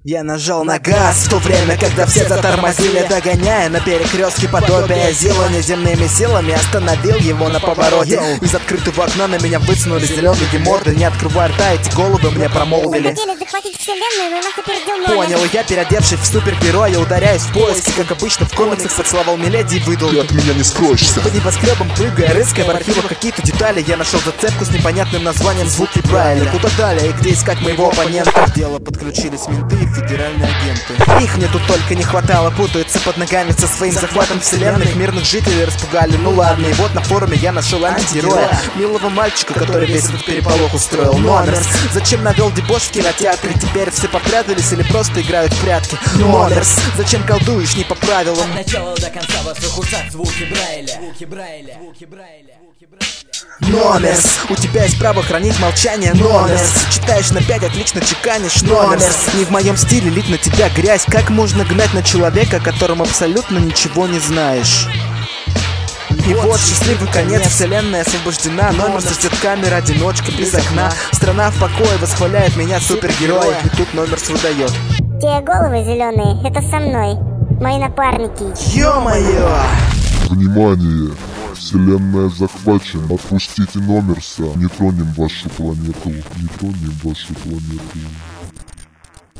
Я нажал на газ в то время, когда все затормозили, догоняя на перекрестке подобие Зила. Неземными силами остановил его на повороте. Из открытого окна на меня высунули зеленые морды. Не открывая рта, эти головы мне промолвили: понял, я, переодевшись в супергероя, ударяюсь в поиски. Как обычно в комиксах поцеловал Миледи и выдал: ты от меня не скроешься. По небоскребам прыгая, рыская в архивах какие-то детали, я нашел зацепку с непонятным названием «Звуки Брайля». Куда далее и где искать моего оппонента? В дело подключились менты и федеральные агенты. Их мне тут только не хватало, путаются под ногами со своим захватом вселенных. Мирных жителей распугали, ну ладно. И вот на форуме я нашел антигероя, милого мальчика, который весь этот переполох устроил. Номерс, зачем навел дебош в кинотеатре? Теперь все попрятались или просто играют в прятки? Номерс, зачем колдуешь не по правилам? От начала до конца вас выхудшат звуки Брайля. Звуки Брайля. Звуки Брайля. Номерс, у тебя есть право хранить молчание. Номерс, читаешь на 5, отлично чеканишь. Номерс, не в моем стиле лить на тебя грязь. Как можно гнать на человека, о котором абсолютно ничего не знаешь? И вот счастливый конец, вселенная освобождена. Номерс ждет камера, одиночка без окна. Страна в покое восхваляет меня, супергероя. И тут Номерс выдает: те головы зеленые, это со мной, мои напарники. Ё-моё! Внимание! Вселенная захвачена. Отпустите Номерса. Не тронем вашу планету. Не тронем вашу планету.